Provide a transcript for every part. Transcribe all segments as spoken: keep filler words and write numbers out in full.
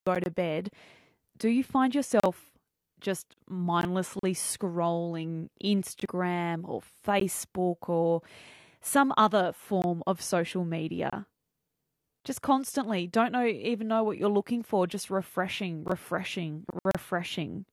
go to bed, do you find yourself just mindlessly scrolling Instagram or Facebook or some other form of social media? Just constantly, don't know even know what you're looking for, just refreshing, refreshing, refreshing.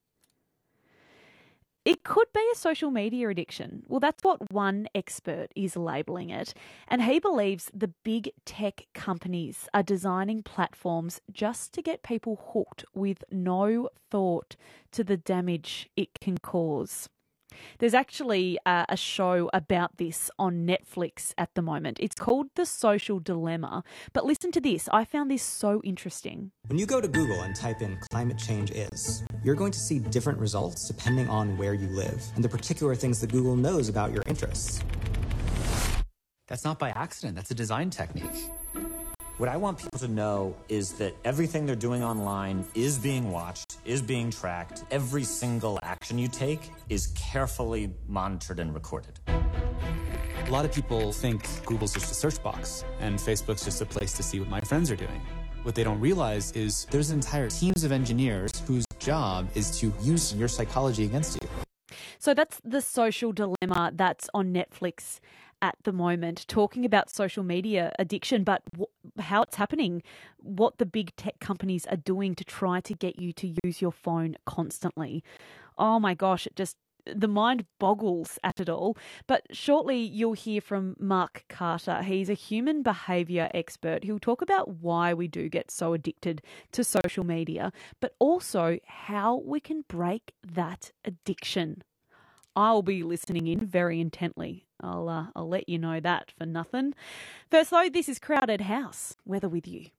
It could be a social media addiction. Well, that's what one expert is labelling it. And he believes the big tech companies are designing platforms just to get people hooked with no thought to the damage it can cause. There's actually uh, a show about this on Netflix at the moment. It's called The Social Dilemma. But listen to this. I found this so interesting. When you go to Google and type in climate change is, you're going to see different results depending on where you live and the particular things that Google knows about your interests. That's not by accident. That's a design technique. What I want people to know is that everything they're doing online is being watched, is being tracked. Every single action you take is carefully monitored and recorded. A lot of people think Google's just a search box and Facebook's just a place to see what my friends are doing. What they don't realize is there's entire teams of engineers whose job is to use your psychology against you. So that's The Social Dilemma that's on Netflix at the moment, talking about social media addiction, but w- how it's happening, what the big tech companies are doing to try to get you to use your phone constantly. Oh my gosh, it just, the mind boggles at it all. But shortly you'll hear from Mark Carter. He's a human behaviour expert who'll talk about why we do get so addicted to social media, but also how we can break that addiction. I'll be listening in very intently. I'll uh, I'll let you know that for nothing. First though, this is Crowded House. Weather with you.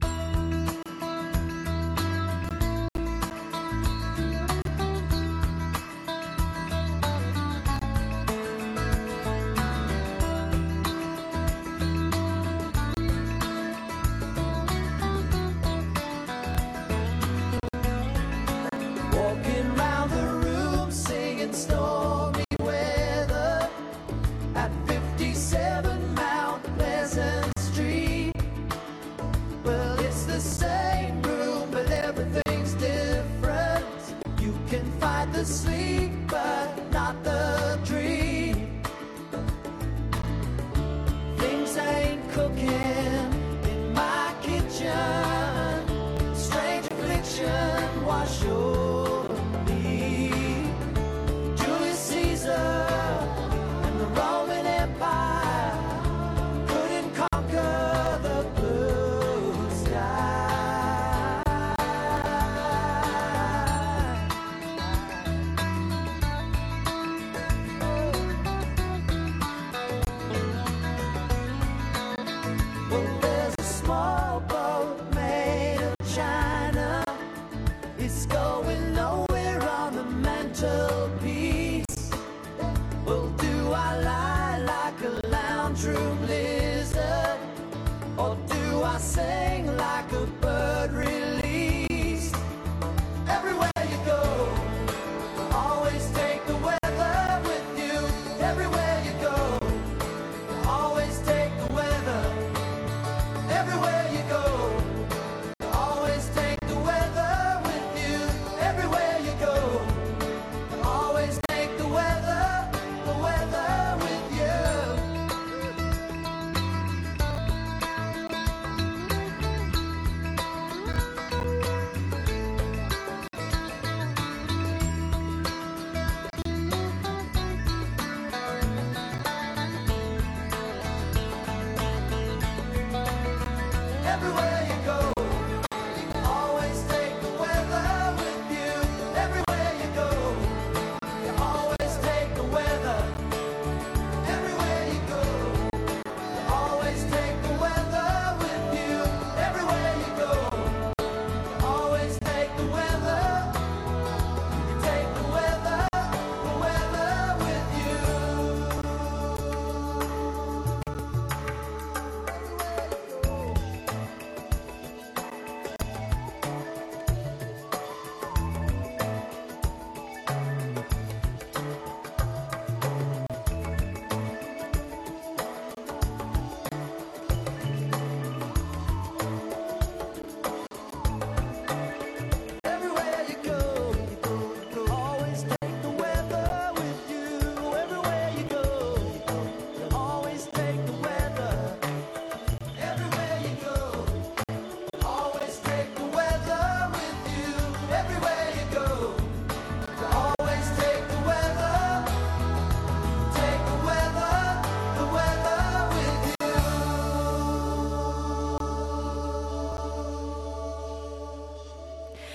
Walking round the room singing stormy weather at fifty-seven Mount Pleasant Street. Well, it's the same room, but everything's different. You can fight the sleep, but not the dream. Things ain't cooking in my kitchen. Strange affliction wash over me. Julius Caesar and the Roman Empire couldn't conquer the blue sky. Well, there's a small boat made of China. It's going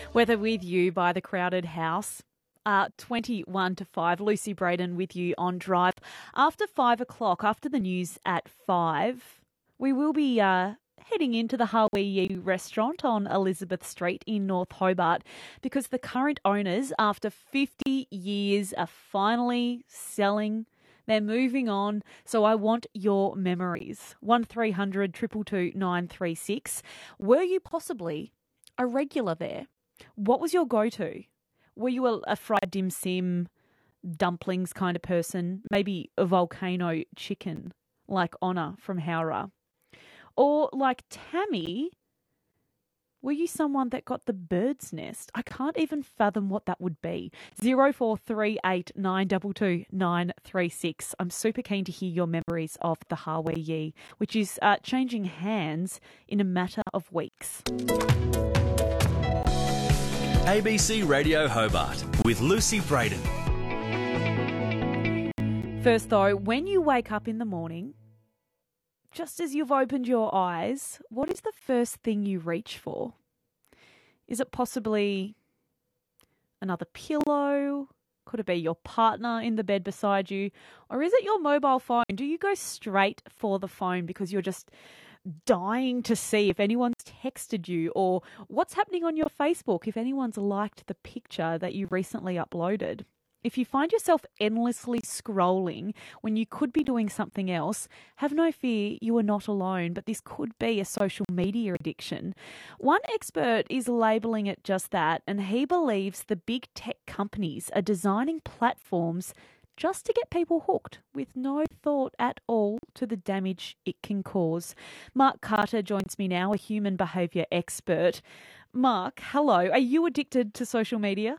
Weather with you by the Crowded House. Uh, twenty-one to five. Lucy Braden with you on Drive. After five o'clock, after the news at five, we will be uh, heading into the Hawaii restaurant on Elizabeth Street in North Hobart because the current owners, after fifty years, are finally selling. They're moving on. So I want your memories. one three hundred two two two nine three six. Were you possibly a regular there? What was your go-to? Were you a, a fried dim sim, dumplings kind of person? Maybe a volcano chicken like Honor from Howrah? Or like Tammy, were you someone that got the bird's nest? I can't even fathom what that would be. zero four three eight nine two two nine three six. I'm super keen to hear your memories of the Hawaii, which is uh, changing hands in a matter of weeks. A B C Radio Hobart with Lucy Braden. First though, when you wake up in the morning, just as you've opened your eyes, what is the first thing you reach for? Is it possibly another pillow? Could it be your partner in the bed beside you? Or is it your mobile phone? Do you go straight for the phone because you're just dying to see if anyone's texted you or what's happening on your Facebook, if anyone's liked the picture that you recently uploaded? If you find yourself endlessly scrolling when you could be doing something else, have no fear, you are not alone, but this could be a social media addiction. One expert is labelling it just that, and he believes the big tech companies are designing platforms just to get people hooked with no thought at all to the damage it can cause. Mark Carter joins me now, a human behaviour expert. Mark, hello. Are you addicted to social media?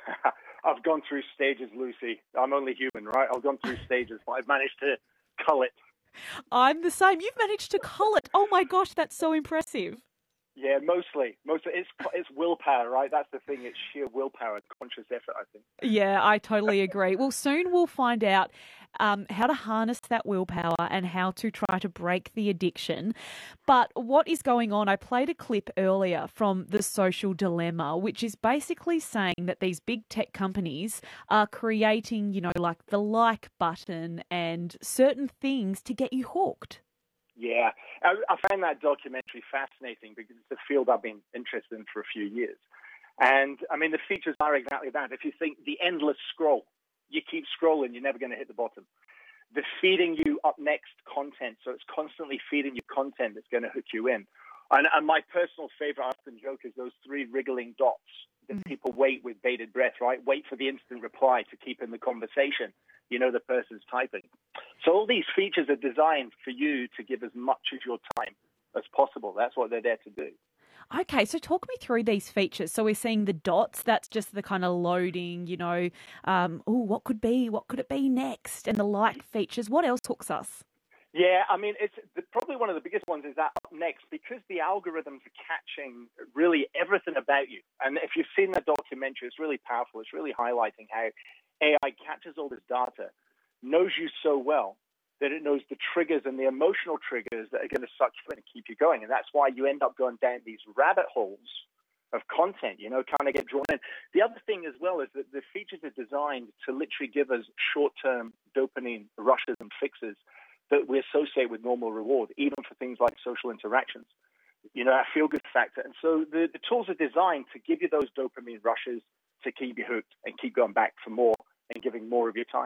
I've gone through stages, Lucy. I'm only human, right? I've gone through stages, but I've managed to cull it. I'm the same. You've managed to cull it. Oh my gosh, that's so impressive. Yeah, mostly. Mostly. It's it's willpower, right? That's the thing. It's sheer willpower, conscious effort, I think. Yeah, I totally agree. Well, soon we'll find out um, how to harness that willpower and how to try to break the addiction. But what is going on? I played a clip earlier from The Social Dilemma, which is basically saying that these big tech companies are creating, you know, like the like button and certain things to get you hooked. Yeah, I, I found that documentary fascinating because it's a field I've been interested in for a few years. And, I mean, the features are exactly that. If you think the endless scroll, you keep scrolling, you're never going to hit the bottom. The feeding you up next content, so it's constantly feeding you content that's going to hook you in. And, and my personal favorite, I often joke, is those three wriggling dots that people wait with bated breath, right? Wait for the instant reply to keep in the conversation. You know the person's typing. So all these features are designed for you to give as much of your time as possible. That's what they're there to do. Okay, so talk me through these features. So we're seeing the dots. That's just the kind of loading, you know, um, oh, what could be, what could it be next? And the like features. What else hooks us? Yeah, I mean, it's the, probably one of the biggest ones is that up next, because the algorithms are catching really everything about you. And if you've seen the documentary, it's really powerful. It's really highlighting how A I catches all this data, knows you so well that it knows the triggers and the emotional triggers that are going to suck you in and keep you going. And that's why you end up going down these rabbit holes of content, you know, kind of get drawn in. The other thing as well is that the features are designed to literally give us short-term dopamine rushes and fixes that we associate with normal reward, even for things like social interactions, you know, a feel-good factor. And so the, the tools are designed to give you those dopamine rushes to keep you hooked and keep going back for more and giving more of your time.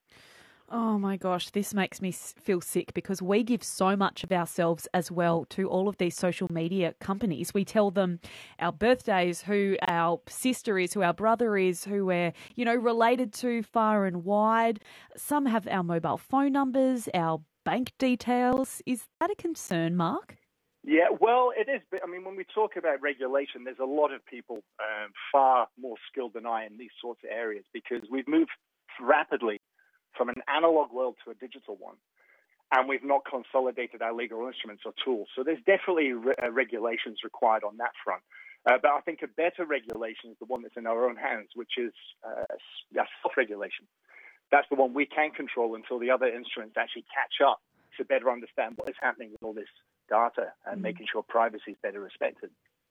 Oh my gosh, this makes me feel sick because we give so much of ourselves as well to all of these social media companies. We tell them our birthdays, who our sister is, who our brother is, who we're, you know, related to far and wide. Some have our mobile phone numbers, our bank details. Is that a concern, Mark? Yeah, well, it is. I mean, when we talk about regulation, there's a lot of people um, far more skilled than I in these sorts of areas because we've moved rapidly from an analog world to a digital one, and we've not consolidated our legal instruments or tools. So there's definitely re- uh, regulations required on that front. Uh, but I think a better regulation is the one that's in our own hands, which is uh, self-regulation. That's the one we can control until the other instruments actually catch up to better understand what is happening with all this data and mm. making sure privacy is better respected.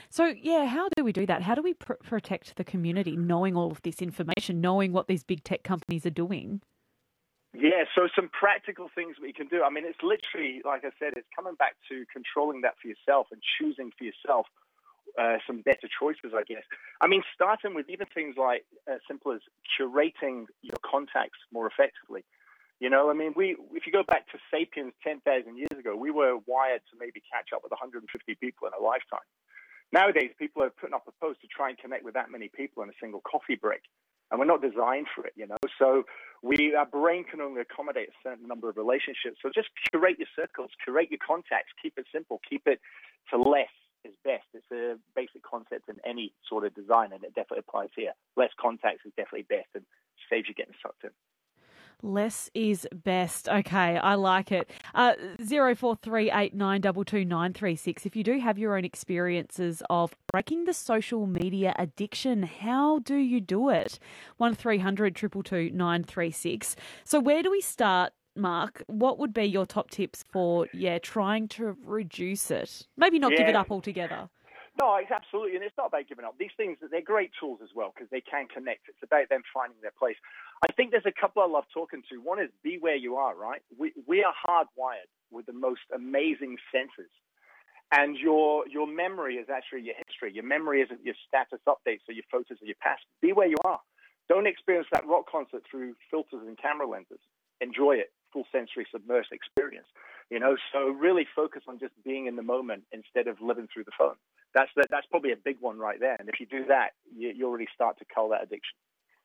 So, yeah, how do we do that? How do we pr- protect the community, knowing all of this information, knowing what these big tech companies are doing? Yeah, so some practical things we can do. I mean, it's literally, like I said, it's coming back to controlling that for yourself and choosing for yourself uh, some better choices, I guess. I mean, starting with even things like as simple as curating your contacts more effectively. You know, I mean, we if you go back to Sapiens ten thousand years ago, we were wired to maybe catch up with one hundred fifty people in a lifetime. Nowadays, people are putting up a post to try and connect with that many people in a single coffee break. And we're not designed for it, you know. So we, our brain can only accommodate a certain number of relationships. So just curate your circles, curate your contacts, keep it simple, keep it to less is best. It's a basic concept in any sort of design, and it definitely applies here. Less contacts is definitely best and saves you getting sucked in. Less is best. Okay, I like it. Uh, zero four three eight nine two two nine three six. If you do have your own experiences of breaking the social media addiction, how do you do it? one three hundred two two two nine three six. So where do we start, Mark? What would be your top tips for, yeah, trying to reduce it? Maybe not yeah. give it up altogether. No, it's absolutely, and it's not about giving up. These things, they're great tools as well because they can connect. It's about them finding their place. I think there's a couple I love talking to. One is be where you are, right? We we are hardwired with the most amazing senses. And your your memory is actually your history. Your memory isn't your status updates or your photos of your past. Be where you are. Don't experience that rock concert through filters and camera lenses. Enjoy it, full sensory submersed experience. You know, so really focus on just being in the moment instead of living through the phone. That's the, that's probably a big one right there. And if you do that, you, you already start to cull that addiction.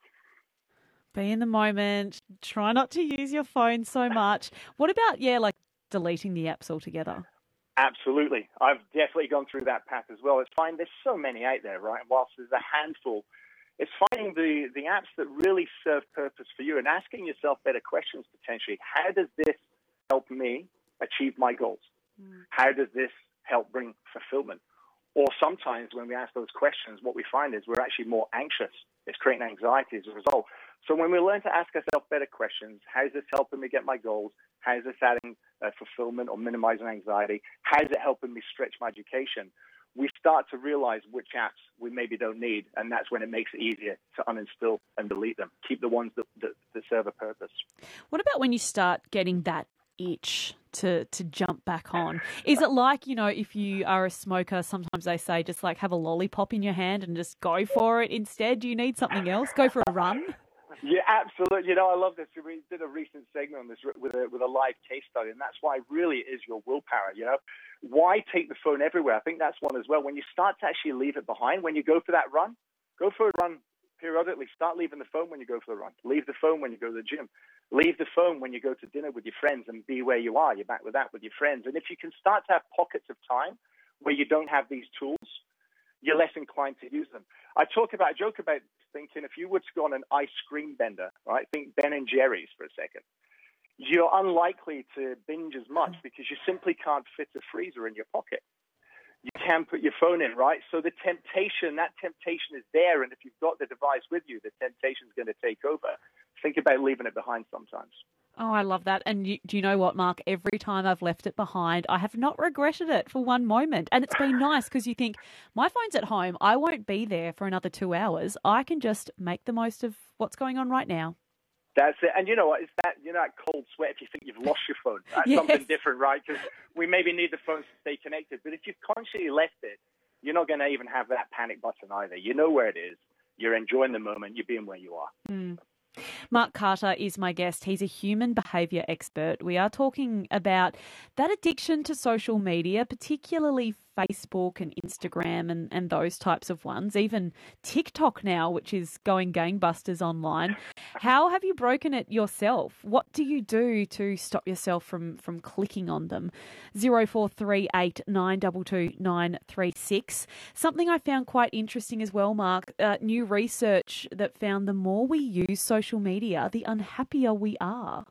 Be in the moment. Try not to use your phone so much. What about, yeah, like deleting the apps altogether? Absolutely. I've definitely gone through that path as well. It's fine. There's so many out there, right? Whilst there's a handful, it's finding the, the apps that really serve purpose for you and asking yourself better questions potentially. How does this help me achieve my goals? Mm. How does this help bring fulfillment? Or sometimes when we ask those questions, what we find is we're actually more anxious. It's creating anxiety as a result. So when we learn to ask ourselves better questions, how is this helping me get my goals? How is this adding uh, fulfillment or minimizing anxiety? How is it helping me stretch my education? We start to realize which apps we maybe don't need, and that's when it makes it easier to uninstall and delete them. Keep the ones that, that, that serve a purpose. What about when you start getting that itch to to jump back on? Is it like, you know, if you are a smoker, sometimes they say just like have a lollipop in your hand and just go for it instead? Do you need something else? Go for a run? Yeah, absolutely. You know, I love this. We did a recent segment on this with a, with a live case study, and that's why really it is your willpower, you know. Why take the phone everywhere? I think that's one as well. When you start to actually leave it behind, when you go for that run, go for a run periodically. Start leaving the phone when you go for the run. Leave the phone when you go to the gym. Leave the phone when you go to dinner with your friends and be where you are. You're back with that with your friends. And if you can start to have pockets of time where you don't have these tools, you're less inclined to use them. I talk about, I joke about thinking if you were to go on an ice cream bender, right? Think Ben and Jerry's for a second. You're unlikely to binge as much because you simply can't fit a freezer in your pocket. You can put your phone in, right? So the temptation, that temptation is there. And if you've got the device with you, the temptation is going to take over. Think about leaving it behind sometimes. Oh, I love that. And you, do you know what, Mark? Every time I've left it behind, I have not regretted it for one moment. And it's been nice because you think, my phone's at home. I won't be there for another two hours. I can just make the most of what's going on right now. That's it. And you know what? It's that, you know, that cold sweat if you think you've lost your phone. That's yes. something different, right? Because we maybe need the phones to stay connected. But if you've consciously left it, you're not going to even have that panic button either. You know where it is. You're enjoying the moment. You're being where you are. Mm. Mark Carter is my guest. He's a human behaviour expert. We are talking about that addiction to social media, particularly Facebook and Instagram and, and those types of ones, even TikTok now, which is going gangbusters online. How have you broken it yourself? What do you do to stop yourself from, from clicking on them? zero four three eight nine two two nine three six. Something I found quite interesting as well, Mark, uh, new research that found the more we use social media, the unhappier we are.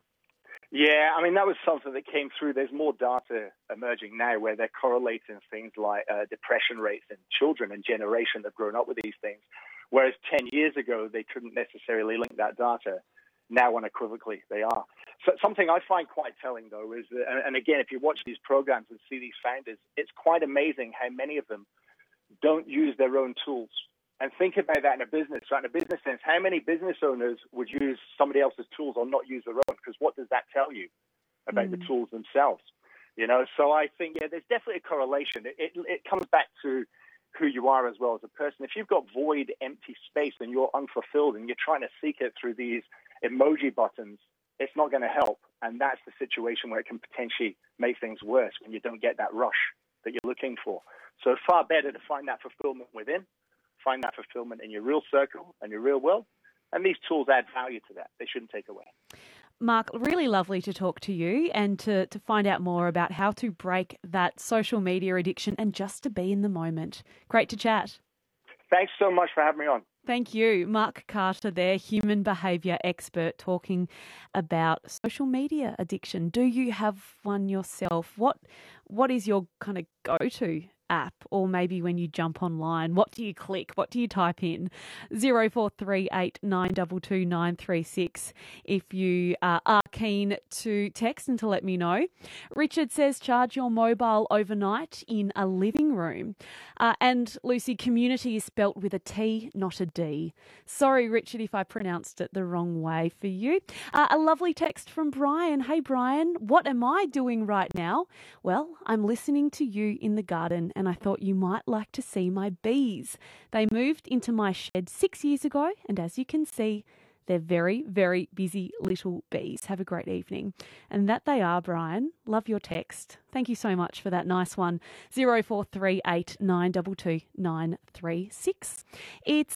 Yeah, I mean, that was something that came through. There's more data emerging now where they're correlating things like uh, depression rates in children and generation that have grown up with these things, whereas ten years ago, they couldn't necessarily link that data. Now, unequivocally, they are. So something I find quite telling, though, is that, and again, if you watch these programs and see these founders, it's quite amazing how many of them don't use their own tools. And think about that in a business. So in a business sense, how many business owners would use somebody else's tools or not use their own? Because what does that tell you about mm. the tools themselves? You know, so I think, yeah, there's definitely a correlation. It, it, it comes back to who you are as well as a person. If you've got void, empty space and you're unfulfilled and you're trying to seek it through these emoji buttons, it's not going to help. And that's the situation where it can potentially make things worse when you don't get that rush that you're looking for. So far better to find that fulfillment within, find that fulfillment in your real circle and your real world. And these tools add value to that. They shouldn't take away. Mark, really lovely to talk to you and to, to find out more about how to break that social media addiction and just to be in the moment. Great to chat. Thanks so much for having me on. Thank you. Mark Carter there, human behaviour expert, talking about social media addiction. Do you have one yourself? What What is your kind of go-to app, or maybe when you jump online, what do you click? What do you type in? zero four three eight nine two two nine three six if you uh, are keen to text and to let me know. Richard says charge your mobile overnight in a living room. Uh, and Lucy, community is spelt with a T, not a D. Sorry, Richard, if I pronounced it the wrong way for you. Uh, a lovely text from Brian. Hey, Brian, what am I doing right now? Well, I'm listening to you in the garden and I thought you might like to see my bees. They moved into my shed six years ago, and as you can see, they're very, very busy little bees. Have a great evening. And that they are, Brian. Love your text. Thank you so much for that nice one. zero four three eight nine two two nine three six. It's